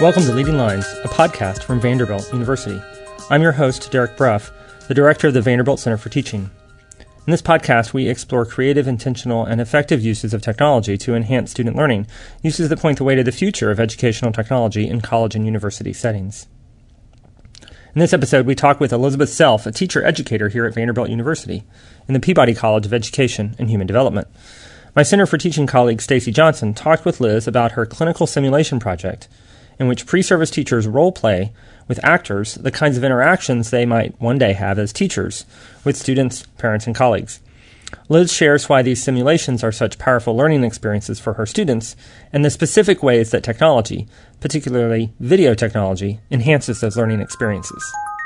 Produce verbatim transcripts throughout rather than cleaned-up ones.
Welcome to Leading Lines, a podcast from Vanderbilt University. I'm your host, Derek Bruff, the director of the Vanderbilt Center for Teaching. In this podcast, we explore creative, intentional, and effective uses of technology to enhance student learning, uses that point the way to the future of educational technology in college and university settings. In this episode, we talk with Elizabeth Self, a teacher-educator here at Vanderbilt University in the Peabody College of Education and Human Development. My Center for Teaching colleague, Stacy Johnson, talked with Liz about her clinical simulation project, in which pre-service teachers role-play with actors the kinds of interactions they might one day have as teachers with students, parents, and colleagues. Liz shares why these simulations are such powerful learning experiences for her students and the specific ways that technology, particularly video technology, enhances those learning experiences.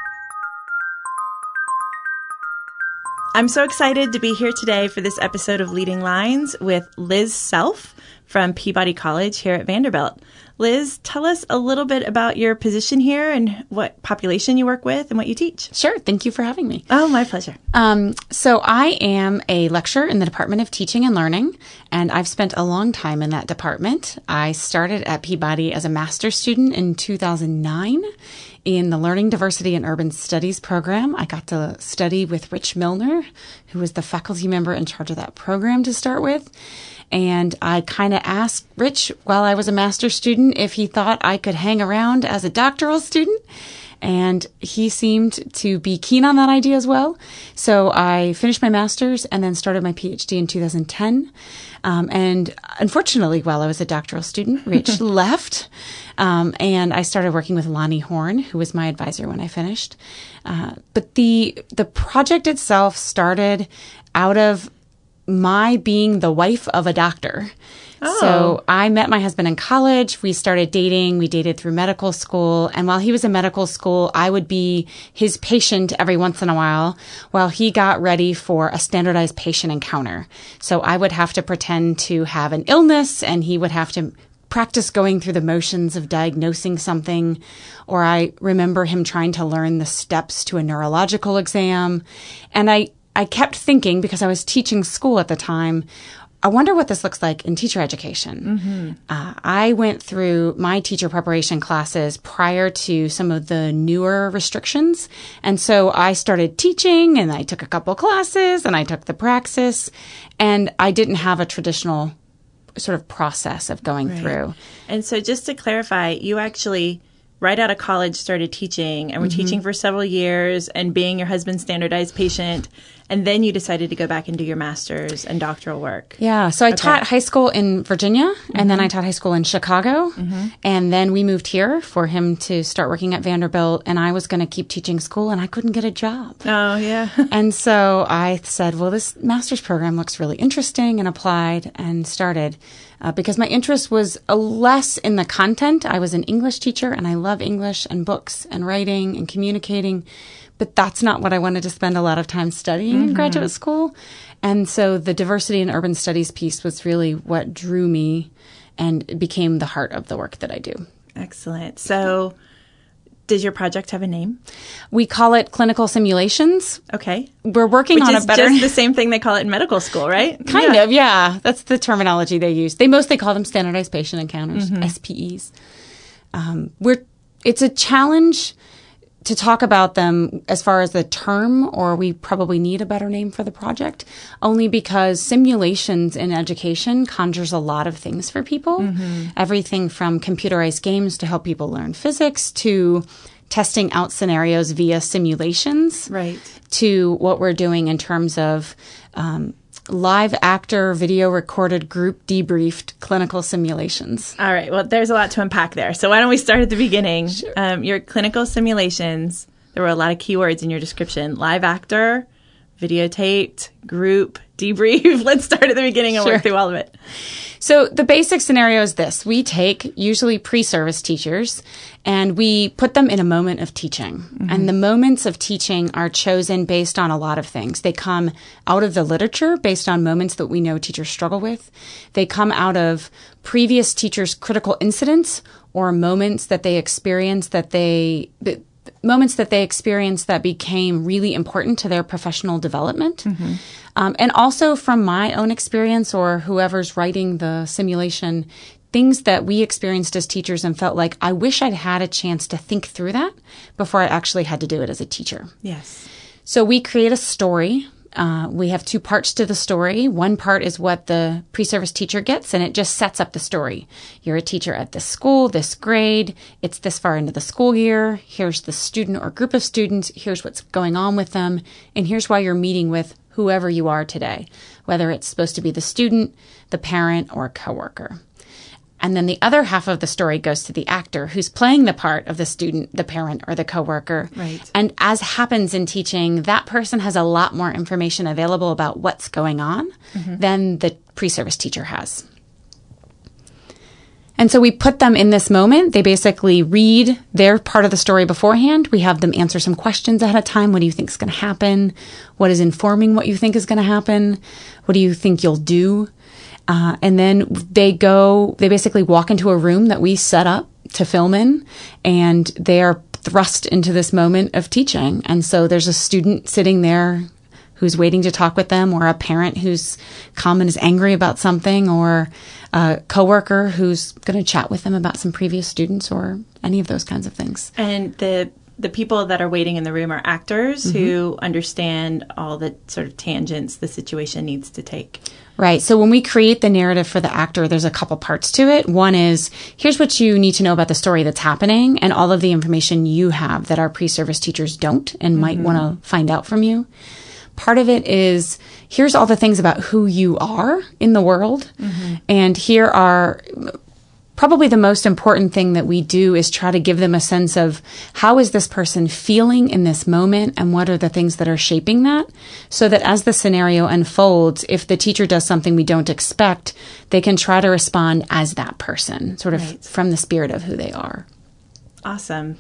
I'm so excited to be here today for this episode of Leading Lines with Liz Self from Peabody College here at Vanderbilt. Liz, tell us a little bit about your position here and what population you work with and what you teach. Sure. Thank you for having me. Oh, my pleasure. Um, so I am a lecturer in the Department of Teaching and Learning, and I've spent a long time in that department. I started at Peabody as a master's student in two thousand nine in the Learning, Diversity, and Urban Studies program. I got to study with Rich Milner, who was the faculty member in charge of that program to start with. And I kind of asked Rich while I was a master's student if he thought I could hang around as a doctoral student. And he seemed to be keen on that idea as well. So I finished my master's and then started my PhD in two thousand ten. Um, and unfortunately, while I was a doctoral student, Rich left. Um, and I started working with Lonnie Horn, who was my advisor when I finished. Uh, but the the project itself started out of my being the wife of a doctor. Oh. So I met my husband in college. We started dating. We dated through medical school. And while he was in medical school, I would be his patient every once in a while while he got ready for a standardized patient encounter. So I would have to pretend to have an illness and he would have to practice going through the motions of diagnosing something. Or I remember him trying to learn the steps to a neurological exam. And I I kept thinking, because I was teaching school at the time, I wonder what this looks like in teacher education. Mm-hmm. Uh, I went through my teacher preparation classes prior to some of the newer restrictions. And so I started teaching and I took a couple classes and I took the praxis, and I didn't have a traditional sort of process of going Right. through. And so just to clarify, you actually right out of college started teaching and were mm-hmm. teaching for several years and being your husband's standardized patient. And then you decided to go back and do your master's and doctoral work. Yeah. So I okay. taught high school in Virginia, mm-hmm. and then I taught high school in Chicago. Mm-hmm. And then we moved here for him to start working at Vanderbilt. And I was going to keep teaching school, and I couldn't get a job. Oh, yeah. And so I said, well, this master's program looks really interesting, and applied and started. Uh, because my interest was uh, less in the content. I was an English teacher, and I love English and books and writing and communicating. But that's not what I wanted to spend a lot of time studying mm-hmm. in graduate school. And so the diversity and urban studies piece was really what drew me and became the heart of the work that I do. Excellent. So does your project have a name? We call it clinical simulations. Okay. We're working Which on is a better... just the same thing they call it in medical school, right? Kind yeah. of, yeah. That's the terminology they use. They mostly call them standardized patient encounters, mm-hmm. S P Es. Um, we're It's a challenge to talk about them as far as the term, or we probably need a better name for the project, only because simulations in education conjures a lot of things for people. Mm-hmm. Everything from computerized games to help people learn physics, to testing out scenarios via simulations, right, to what we're doing in terms of um, live actor, video recorded, group debriefed clinical simulations. All right. Well, there's a lot to unpack there. So why don't we start at the beginning? Sure. Um, your clinical simulations, there were a lot of keywords in your description. Live actor, videotaped, group, debrief. Let's start at the beginning and Sure. work through all of it. So the basic scenario is this. We take usually pre-service teachers and we put them in a moment of teaching. Mm-hmm. And the moments of teaching are chosen based on a lot of things. They come out of the literature based on moments that we know teachers struggle with. They come out of previous teachers' critical incidents or moments that they experienced that they... that moments that they experienced that became really important to their professional development. Mm-hmm. Um, and also from my own experience or whoever's writing the simulation, things that we experienced as teachers and felt like, I wish I'd had a chance to think through that before I actually had to do it as a teacher. Yes. So we create a story. Uh, we have two parts to the story. One part is what the pre-service teacher gets, and it just sets up the story. You're a teacher at this school, this grade. It's this far into the school year. Here's the student or group of students. Here's what's going on with them. And here's why you're meeting with whoever you are today, whether it's supposed to be the student, the parent, or a coworker. And then the other half of the story goes to the actor who's playing the part of the student, the parent, or the coworker. Right. And as happens in teaching, that person has a lot more information available about what's going on mm-hmm. than the pre-service teacher has. And so we put them in this moment. They basically read their part of the story beforehand. We have them answer some questions ahead of time. What do you think is going to happen? What is informing what you think is going to happen? What do you think you'll do? Uh, and then they go, they basically walk into a room that we set up to film in, and they are thrust into this moment of teaching. And so there's a student sitting there who's waiting to talk with them, or a parent who's come and is angry about something, or a coworker who's going to chat with them about some previous students, or any of those kinds of things. And the the people that are waiting in the room are actors mm-hmm. who understand all the sort of tangents the situation needs to take. Right. So when we create the narrative for the actor, there's a couple parts to it. One is, here's what you need to know about the story that's happening and all of the information you have that our pre-service teachers don't and mm-hmm. might want to find out from you. Part of it is, here's all the things about who you are in the world. Mm-hmm. And here are probably the most important thing that we do is try to give them a sense of how is this person feeling in this moment and what are the things that are shaping that, so that as the scenario unfolds, if the teacher does something we don't expect, they can try to respond as that person, sort of right. from the spirit of who they are. Awesome.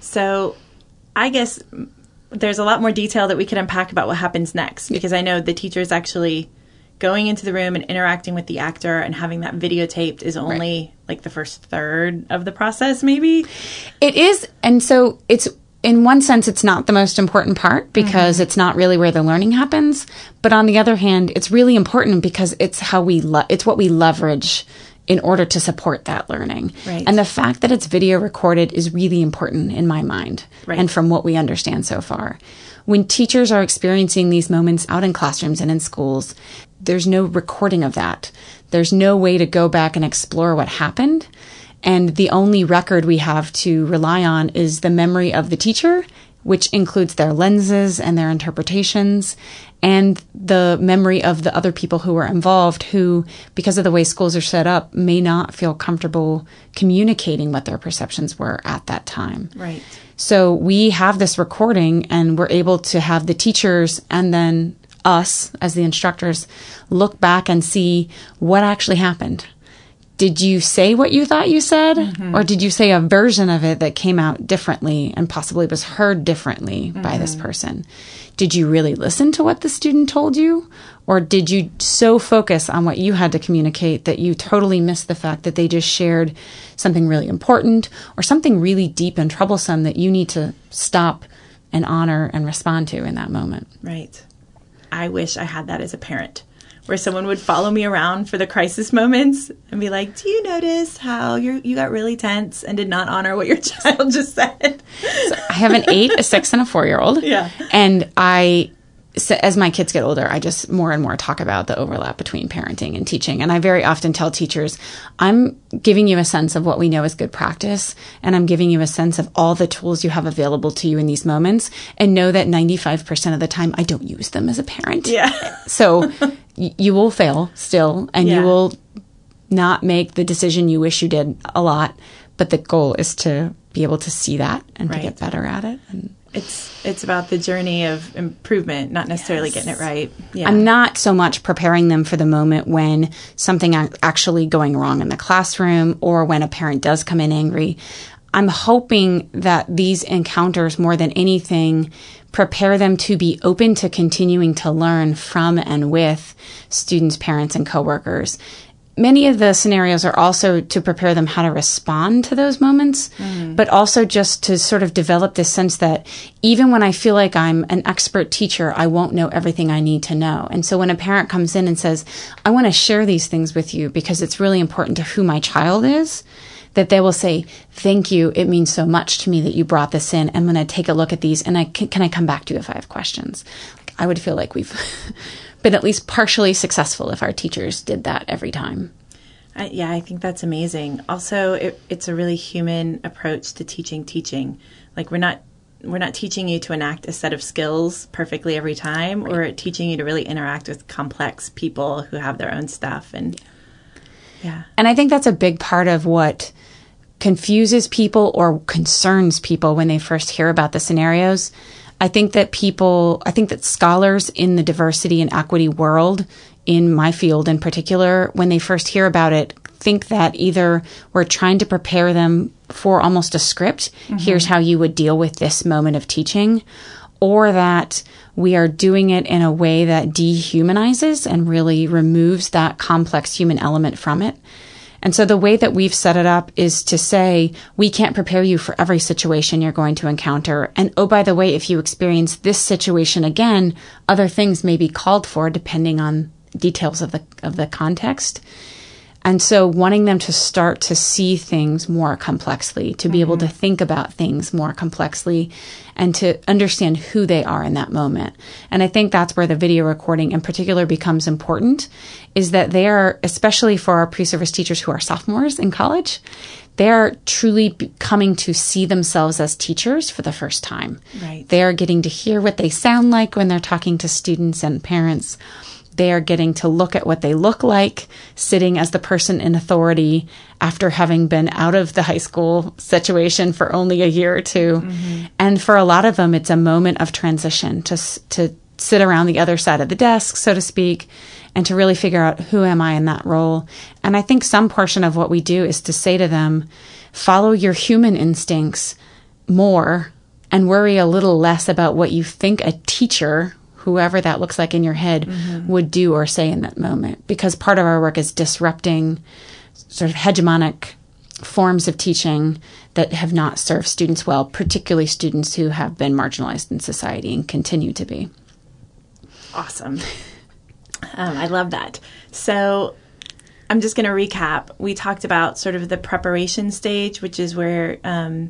So I guess there's a lot more detail that we could unpack about what happens next, because I know the teacher is actually going into the room and interacting with the actor and having that videotaped is only right. like the first third of the process, maybe? It is. And so it's, in one sense, it's not the most important part because mm-hmm. it's not really where the learning happens. But on the other hand, it's really important because it's how we, le- it's what we leverage in order to support that learning. Right. And the fact that it's video recorded is really important in my mind right. and from what we understand so far. When teachers are experiencing these moments out in classrooms and in schools, there's no recording of that. There's no way to go back and explore what happened. And the only record we have to rely on is the memory of the teacher, which includes their lenses and their interpretations, and the memory of the other people who were involved who, because of the way schools are set up, may not feel comfortable communicating what their perceptions were at that time. Right. So we have this recording, and we're able to have the teachers and then us as the instructors look back and see what actually happened. Did you say what you thought you said? Mm-hmm. Or did you say a version of it that came out differently and possibly was heard differently mm-hmm. by this person? Did you really listen to what the student told you? Or did you so focus on what you had to communicate that you totally missed the fact that they just shared something really important or something really deep and troublesome that you need to stop and honor and respond to in that moment? Right. I wish I had that as a parent, where someone would follow me around for the crisis moments and be like, do you notice how you you got really tense and did not honor what your child just said? So I have an eight, a six, and a four-year-old. Yeah. And I, so as my kids get older, I just more and more talk about the overlap between parenting and teaching. And I very often tell teachers, I'm giving you a sense of what we know is good practice, and I'm giving you a sense of all the tools you have available to you in these moments, and know that ninety-five percent of the time I don't use them as a parent. Yeah. So you will fail still, and yeah. you will not make the decision you wish you did a lot, but the goal is to be able to see that and right. to get better at it. And it's it's about the journey of improvement, not necessarily yes. getting it right. Yeah. I'm not so much preparing them for the moment when something actually going wrong in the classroom or when a parent does come in angry. I'm hoping that these encounters, more than anything, prepare them to be open to continuing to learn from and with students, parents, and coworkers. many of the scenarios are also to prepare them how to respond to those moments, mm. but also just to sort of develop this sense that even when I feel like I'm an expert teacher, I won't know everything I need to know. And so when a parent comes in and says, I want to share these things with you because it's really important to who my child is, that they will say, thank you. It means so much to me that you brought this in. I'm going to take a look at these and I can, can I come back to you if I have questions? I would feel like we've been at least partially successful if our teachers did that every time. I, yeah, I think that's amazing. Also, it, it's a really human approach to teaching teaching. Like we're not we're not teaching you to enact a set of skills perfectly every time. Right. We're teaching you to really interact with complex people who have their own stuff. And yeah. And I think that's a big part of what confuses people or concerns people when they first hear about the scenarios. I think that people, I think that scholars in the diversity and equity world, in my field in particular, when they first hear about it, think that either we're trying to prepare them for almost a script, mm-hmm. here's how you would deal with this moment of teaching, or that we are doing it in a way that dehumanizes and really removes that complex human element from it. And so the way that we've set it up is to say, we can't prepare you for every situation you're going to encounter. And oh, by the way, if you experience this situation again, other things may be called for depending on details of the of the context. And so wanting them to start to see things more complexly, to be mm-hmm. able to think about things more complexly, and to understand who they are in that moment. And I think that's where the video recording in particular becomes important, is that they are, especially for our pre-service teachers who are sophomores in college, they're truly coming to see themselves as teachers for the first time. Right. They are getting to hear what they sound like when they're talking to students and parents. They are getting to look at what they look like sitting as the person in authority after having been out of the high school situation for only a year or two. Mm-hmm. And for a lot of them, it's a moment of transition to to sit around the other side of the desk, so to speak, and to really figure out who am I in that role. And I think some portion of what we do is to say to them, follow your human instincts more and worry a little less about what you think a teacher, whoever that looks like in your head, mm-hmm. would do or say in that moment. Because part of our work is disrupting sort of hegemonic forms of teaching that have not served students well, particularly students who have been marginalized in society and continue to be. Awesome. Um, I love that. So I'm just going to recap. We talked about sort of the preparation stage, which is where um,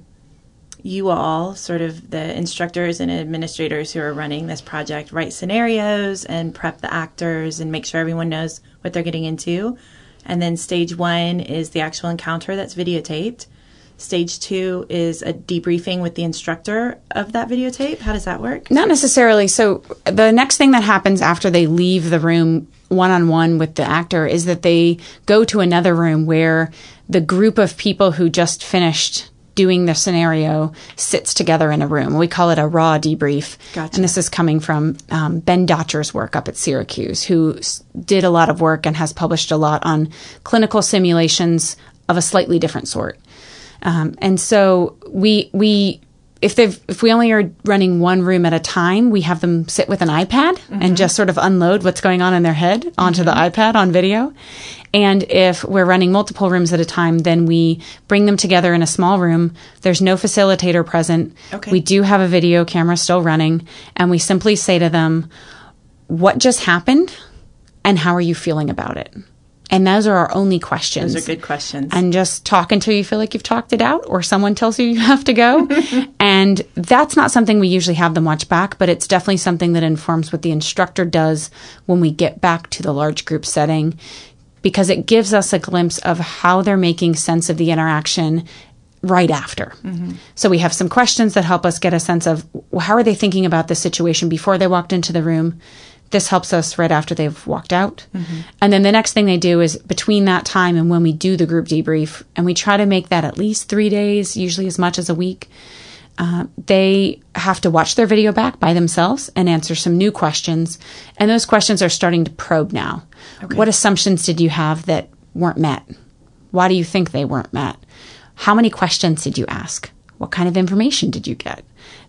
you all, sort of the instructors and administrators who are running this project, write scenarios and prep the actors and make sure everyone knows what they're getting into. And then stage one is the actual encounter that's videotaped. Stage two is a debriefing with the instructor of that videotape. How does that work? Not necessarily. So the next thing that happens after they leave the room one-on-one with the actor is that they go to another room where the group of people who just finished doing the scenario sits together in a room. We call it a raw debrief. Gotcha. And this is coming from um, Ben Dotcher's work up at Syracuse, who s- did a lot of work and has published a lot on clinical simulations of a slightly different sort. Um, and so we we if they if we only are running one room at a time, we have them sit with an iPad mm-hmm. and just sort of unload what's going on in their head onto mm-hmm. the iPad on video. And if we're running multiple rooms at a time, then we bring them together in a small room. There's no facilitator present. Okay. We do have a video camera still running, and we simply say to them, what just happened and how are you feeling about it? And those are our only questions. Those are good questions. And just talk until you feel like you've talked it out or someone tells you you have to go. And that's not something we usually have them watch back, but it's definitely something that informs what the instructor does when we get back to the large group setting, because it gives us a glimpse of how they're making sense of the interaction right after. Mm-hmm. So we have some questions that help us get a sense of well, how are they thinking about the situation before they walked into the room. This helps us right after they've walked out. Mm-hmm. And then the next thing they do is between that time and when we do the group debrief, and we try to make that at least three days, usually as much as a week, uh, they have to watch their video back by themselves and answer some new questions. And those questions are starting to probe now. Okay. What assumptions did you have that weren't met? Why do you think they weren't met? How many questions did you ask? What kind of information did you get?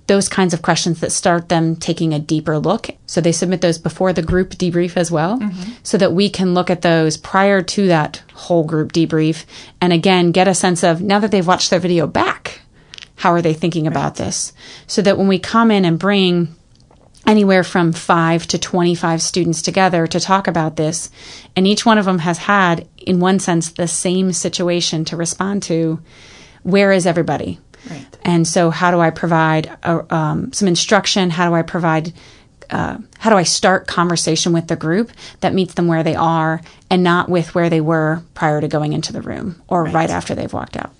those kinds of questions that start them taking a deeper look. So they submit those before the group debrief as well, mm-hmm. so that we can look at those prior to that whole group debrief and again get a sense of, now that they've watched their video back, how are they thinking about this? So that when we come in and bring anywhere from five to twenty-five students together to talk about this, and each one of them has had, in one sense, the same situation to respond to, where is everybody? Right. And so how do I provide a, um, some instruction? How do I provide, uh, how do I start conversation with the group that meets them where they are and not with where they were prior to going into the room or right, right after they've walked out?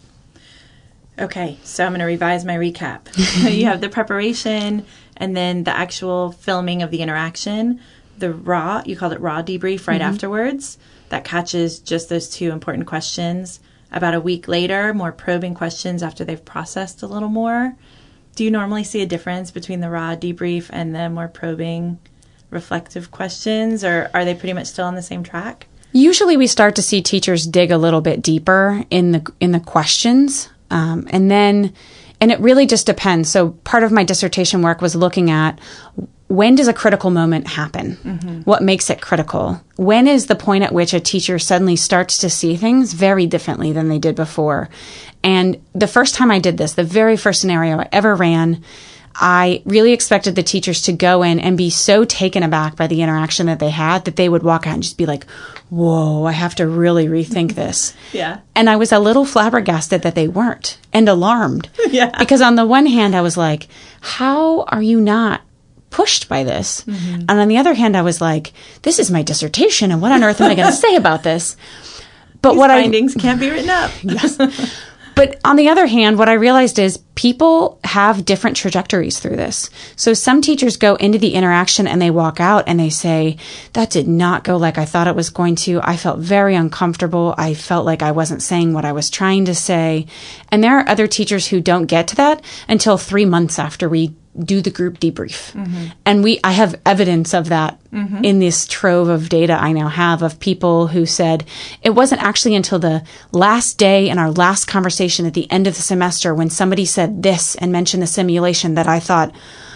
Okay, so I'm going to revise my recap. You have the preparation and then the actual filming of the interaction, the raw, you called it raw debrief right mm-hmm. afterwards, that catches just those two important questions. About a week later, more probing questions after they've processed a little more. Do you normally see a difference between the raw debrief and the more probing, reflective questions, or are they pretty much still on the same track? Usually we start to see teachers dig a little bit deeper in the in the questions, um, and then, and it really just depends. So part of my dissertation work was looking at, when does a critical moment happen? Mm-hmm. What makes it critical? When is the point at which a teacher suddenly starts to see things very differently than they did before? And the first time I did this, the very first scenario I ever ran, I really expected the teachers to go in and be so taken aback by the interaction that they had that they would walk out and just be like, whoa, I have to really rethink this. Yeah. And I was a little flabbergasted that they weren't, and alarmed. Yeah. Because on the one hand, I was like, how are you not pushed by this? Mm-hmm. And on the other hand, I was like, this is my dissertation, and what on earth am I going to say about this? But These what findings I, can't be written up. Yes. But on the other hand, what I realized is people have different trajectories through this. So some teachers go into the interaction and they walk out and they say, that did not go like I thought it was going to. I felt very uncomfortable. I felt like I wasn't saying what I was trying to say. And there are other teachers who don't get to that until three months after we do the group debrief. Mm-hmm. And we, I have evidence of that mm-hmm. in this trove of data I now have of people who said, it wasn't actually until the last day in our last conversation at the end of the semester when somebody said this and mentioned the simulation that I thought,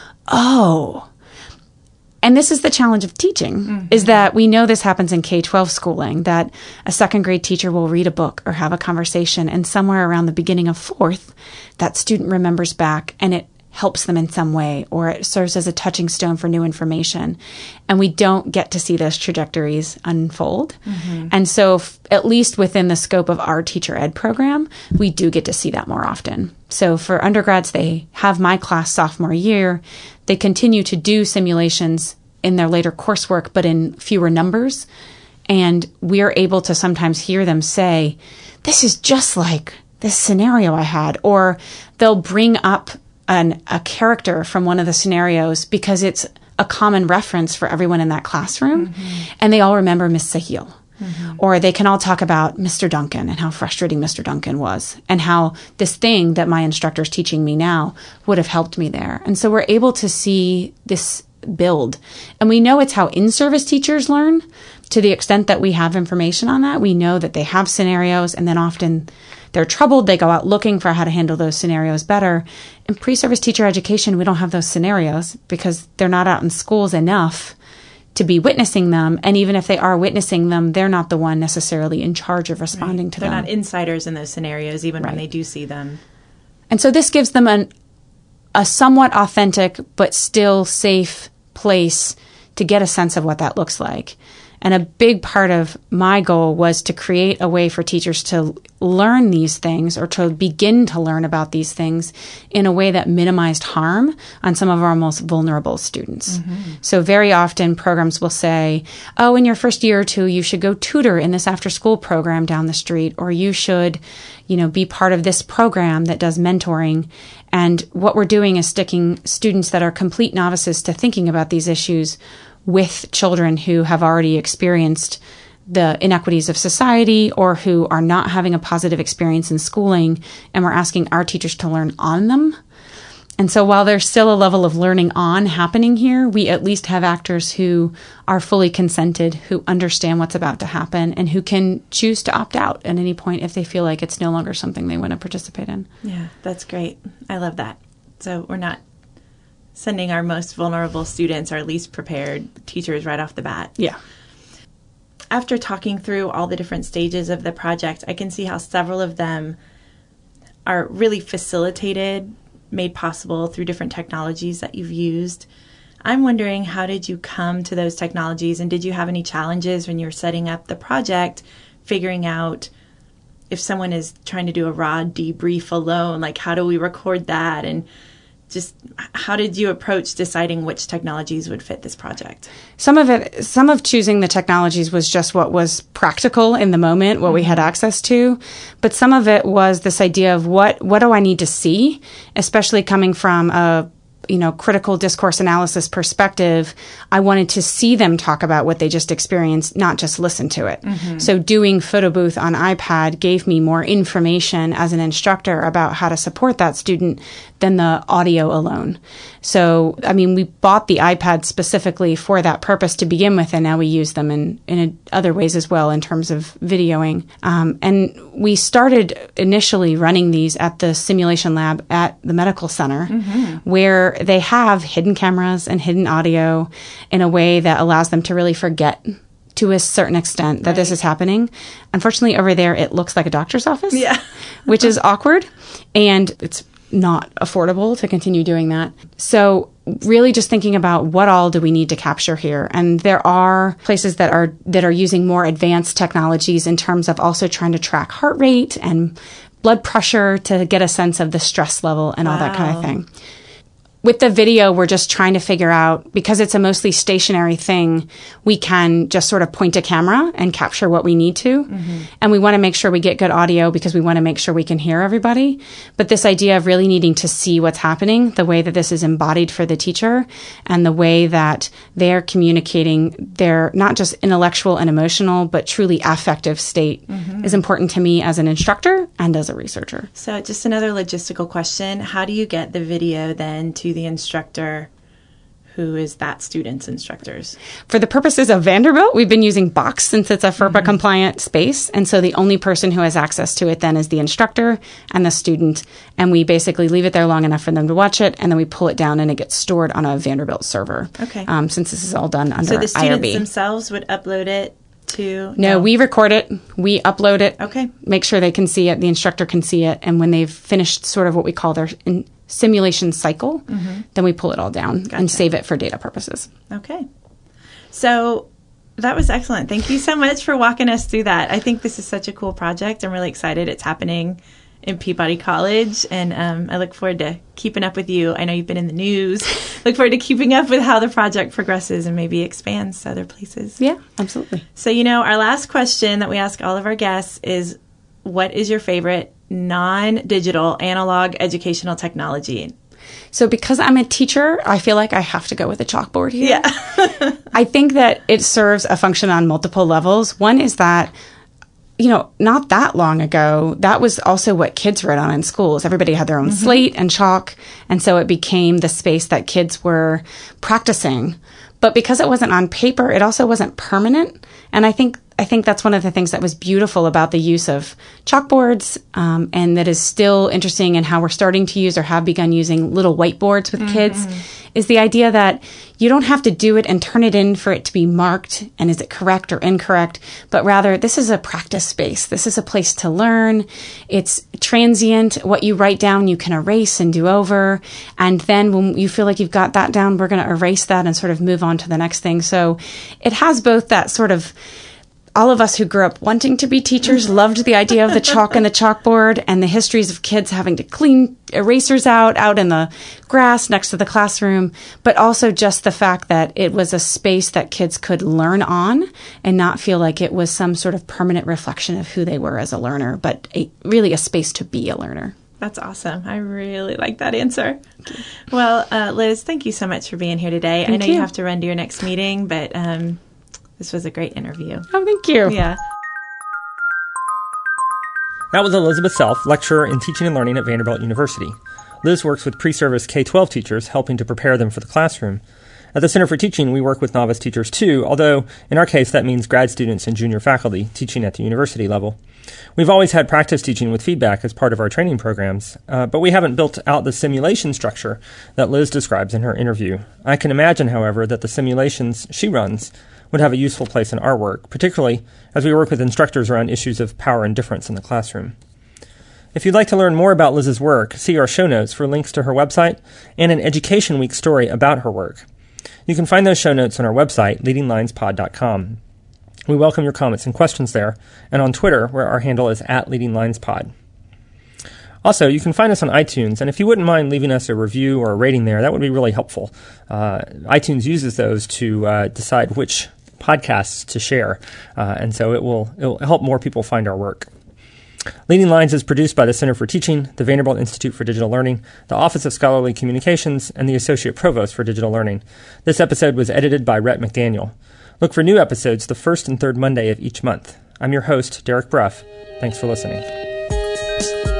oh. And this is the challenge of teaching, mm-hmm. is that we know this happens in K twelve schooling, that a second grade teacher will read a book or have a conversation, and somewhere around the beginning of fourth, that student remembers back and it helps them in some way, or it serves as a touching stone for new information. And we don't get to see those trajectories unfold. Mm-hmm. And so f- at least within the scope of our teacher ed program, we do get to see that more often. So for undergrads, they have my class sophomore year. They continue to do simulations in their later coursework, but in fewer numbers. And we are able to sometimes hear them say, this is just like this scenario I had. Or they'll bring up An, a character from one of the scenarios because it's a common reference for everyone in that classroom. Mm-hmm. And they all remember Miss Sahil. Mm-hmm. Or they can all talk about Mister Duncan and how frustrating Mister Duncan was and how this thing that my instructor's teaching me now would have helped me there. And so we're able to see this build. And we know it's how in-service teachers learn. To the extent that we have information on that, we know that they have scenarios, and then often they're troubled. They go out looking for how to handle those scenarios better. In pre-service teacher education, we don't have those scenarios because they're not out in schools enough to be witnessing them. And even if they are witnessing them, they're not the one necessarily in charge of responding right. to they're them. They're not insiders in those scenarios, even right. when they do see them. And so this gives them an, a somewhat authentic but still safe place to get a sense of what that looks like. And a big part of my goal was to create a way for teachers to learn these things or to begin to learn about these things in a way that minimized harm on some of our most vulnerable students. Mm-hmm. So very often programs will say, oh, in your first year or two, you should go tutor in this after-school program down the street, or you should, you know, be part of this program that does mentoring. And what we're doing is sticking students that are complete novices to thinking about these issues with children who have already experienced the inequities of society or who are not having a positive experience in schooling, and we're asking our teachers to learn on them. And so while there's still a level of learning on happening here, we at least have actors who are fully consented, who understand what's about to happen, and who can choose to opt out at any point if they feel like it's no longer something they want to participate in. Yeah, that's great. I love that. So we're not sending our most vulnerable students, our least prepared teachers right off the bat. Yeah. After talking through all the different stages of the project, I can see how several of them are really facilitated, made possible through different technologies that you've used. I'm wondering, how did you come to those technologies, and did you have any challenges when you were setting up the project, figuring out if someone is trying to do a raw debrief alone, like how do we record that, and just how did you approach deciding which technologies would fit this project? Some of it, some of choosing the technologies was just what was practical in the moment, what mm-hmm. we had access to. But some of it was this idea of what, what do I need to see, especially coming from a you know, critical discourse analysis perspective. I wanted to see them talk about what they just experienced, not just listen to it. Mm-hmm. So doing photo booth on iPad gave me more information as an instructor about how to support that student than the audio alone. So, I mean, we bought the iPad specifically for that purpose to begin with, and now we use them in, in other ways as well in terms of videoing. Um, and we started initially running these at the simulation lab at the medical center, mm-hmm. where they have hidden cameras and hidden audio in a way that allows them to really forget to a certain extent that right. this is happening. Unfortunately, over there, it looks like a doctor's office, yeah. which is awkward, and it's not affordable to continue doing that. So really just thinking about what all do we need to capture here. And there are places that are that are using more advanced technologies in terms of also trying to track heart rate and blood pressure to get a sense of the stress level and wow. all that kind of thing. With the video, we're just trying to figure out, because it's a mostly stationary thing, we can just sort of point a camera and capture what we need to. Mm-hmm. And we want to make sure we get good audio because we want to make sure we can hear everybody. But this idea of really needing to see what's happening, the way that this is embodied for the teacher, and the way that they're communicating their not just intellectual and emotional, but truly affective state mm-hmm. is important to me as an instructor and as a researcher. So just another logistical question. How do you get the video then to the instructor who is that student's instructors? For the purposes of Vanderbilt, we've been using Box since it's a FERPA mm-hmm. compliant space. And so the only person who has access to it then is the instructor and the student. And we basically leave it there long enough for them to watch it, and then we pull it down and it gets stored on a Vanderbilt server. Okay. Um, since this is all done under I R B. So the students I R B. themselves would upload it to... No, no, we record it. We upload it. Okay. Make sure they can see it. The instructor can see it. And when they've finished sort of what we call their... In, simulation cycle, mm-hmm. then we pull it all down gotcha. And save it for data purposes. Okay. So that was excellent. Thank you so much for walking us through that. I think this is such a cool project. I'm really excited it's happening in Peabody College, and um, I look forward to keeping up with you. I know you've been in the news. Look forward to keeping up with how the project progresses and maybe expands to other places. Yeah, absolutely. So, you know, our last question that we ask all of our guests is, what is your favorite non-digital analog educational technology? So because I'm a teacher, I feel like I have to go with a chalkboard here. Yeah. I think that it serves a function on multiple levels. One is that, you know, not that long ago, that was also what kids wrote on in schools. Everybody had their own mm-hmm. slate and chalk. And so it became the space that kids were practicing. But because it wasn't on paper, it also wasn't permanent. And I think I think that's one of the things that was beautiful about the use of chalkboards, um, and that is still interesting in how we're starting to use or have begun using little whiteboards with mm-hmm. kids, is the idea that you don't have to do it and turn it in for it to be marked and is it correct or incorrect, but rather this is a practice space. This is a place to learn. It's transient. What you write down, you can erase and do over. And then when you feel like you've got that down, we're going to erase that and sort of move on to the next thing. So it has both that sort of, all of us who grew up wanting to be teachers loved the idea of the chalk and the chalkboard and the histories of kids having to clean erasers out, out in the grass next to the classroom, but also just the fact that it was a space that kids could learn on and not feel like it was some sort of permanent reflection of who they were as a learner, but a, really a space to be a learner. That's awesome. I really like that answer. Well, uh, Liz, thank you so much for being here today. Thank I know you. you have to run to your next meeting, but um, this was a great interview. Oh, thank you. Yeah. That was Elizabeth Self, lecturer in teaching and learning at Vanderbilt University. Liz works with pre-service K twelve teachers, helping to prepare them for the classroom. At the Center for Teaching, we work with novice teachers too, although in our case that means grad students and junior faculty teaching at the university level. We've always had practice teaching with feedback as part of our training programs, uh, but we haven't built out the simulation structure that Liz describes in her interview. I can imagine, however, that the simulations she runs would have a useful place in our work, particularly as we work with instructors around issues of power and difference in the classroom. If you'd like to learn more about Liz's work, see our show notes for links to her website and an Education Week story about her work. You can find those show notes on our website, leading lines pod dot com. We welcome your comments and questions there, and on Twitter, where our handle is at leading lines pod. Also, you can find us on iTunes, and if you wouldn't mind leaving us a review or a rating there, that would be really helpful. Uh, iTunes uses those to uh, decide which podcasts to share, uh, and so it will, it will help more people find our work. Leading Lines is produced by the Center for Teaching, the Vanderbilt Institute for Digital Learning, the Office of Scholarly Communications, and the Associate Provost for Digital Learning. This episode was edited by Rhett McDaniel. Look for new episodes the first and third Monday of each month. I'm your host, Derek Bruff. Thanks for listening.